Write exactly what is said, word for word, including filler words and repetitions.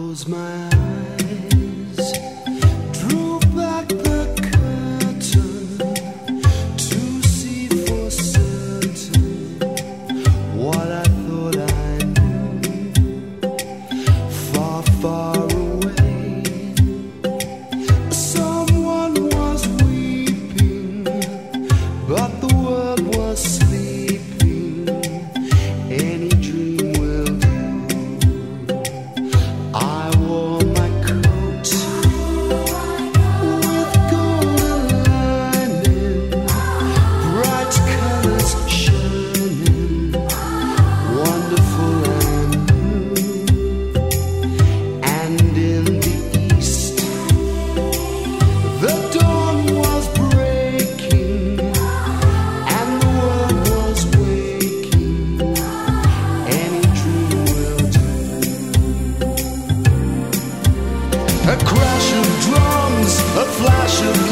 close my eyes, drew back the curtain to see for certain what I thought I knew. Far, far away, someone was weeping, but the world was sleeping. Any dream will do. I wore my coat with golden lining, bright colors shining, wonderful and new. And in the east, the dawn was breaking, and the world was waking. Any dream will do. A crash of drums, a flash of